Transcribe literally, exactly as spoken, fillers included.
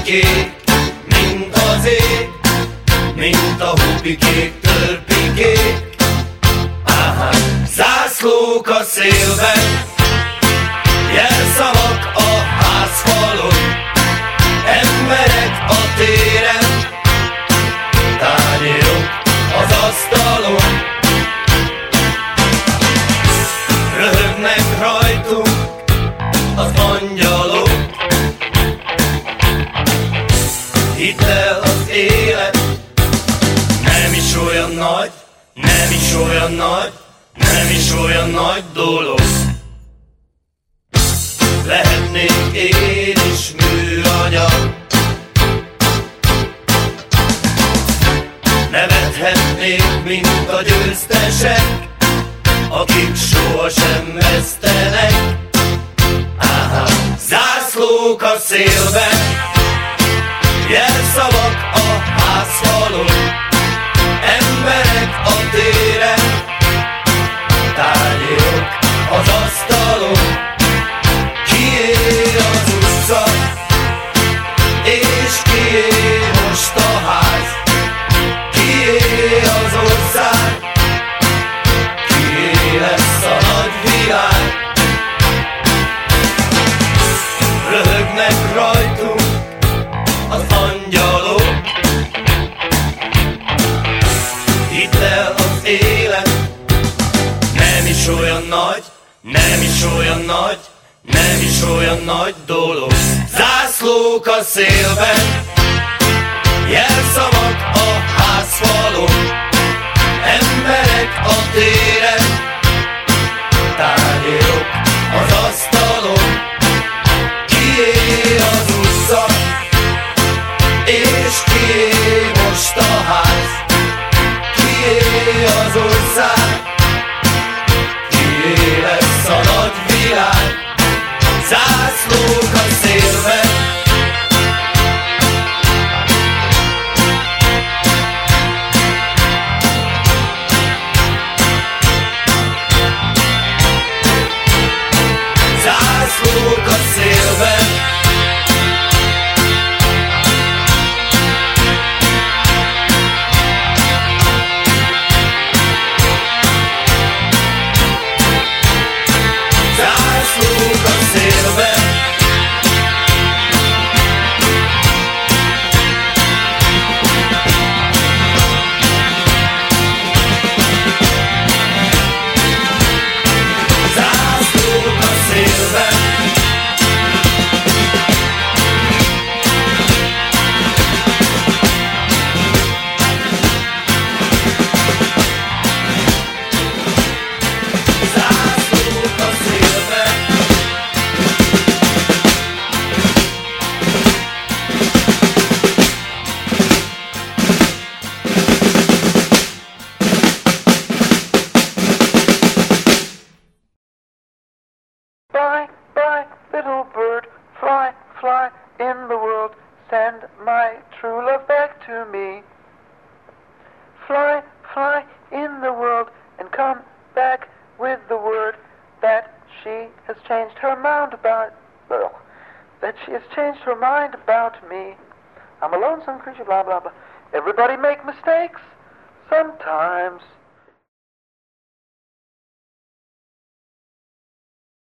kék, mint az ég, mint a hupikék, törpikék. Áhá, zászlók a szélben, jelszavak a házfalon, emberek a téren, tányérok az asztalon. Röhögnek rajtunk az angyalok, hidd el, az élet nem is olyan nagy, nem is olyan nagy, nem is olyan nagy dolog. Lehetnék én is műanyag, nevethetnék, mint a győztesek, akik sohasem vesztenek. Áhá, zászlók a szélben, jelszavak a házfalon, emberek a téren, tányérok az asztalon. Kié az utca, és kié most a ház, kié az ország, kié lesz a nagy világ. Röhögnek rajtunk az angyalok, hidd el, az élet nem is olyan nagy, nem is olyan nagy, nem is olyan nagy dolog. Zászlók a szélben, jelszavak a házfalon, emberek a téren, tányérok az asztalon. Kié az utca, és kié most a ház, kié az ország, kié lesz a nagy világ. Zászlók a szélben, zászlók a szélben. Zászlók a szélben. Zászlók a szélben. Zászlók a szélben. Fly, fly, little bird, fly, fly in the world, send my true love back to me. Fly, fly in the world, and come back with the word that she has changed her mind about, ugh, that she has changed her mind about me. I'm a lonesome creature, blah, blah, blah. Everybody make mistakes sometimes.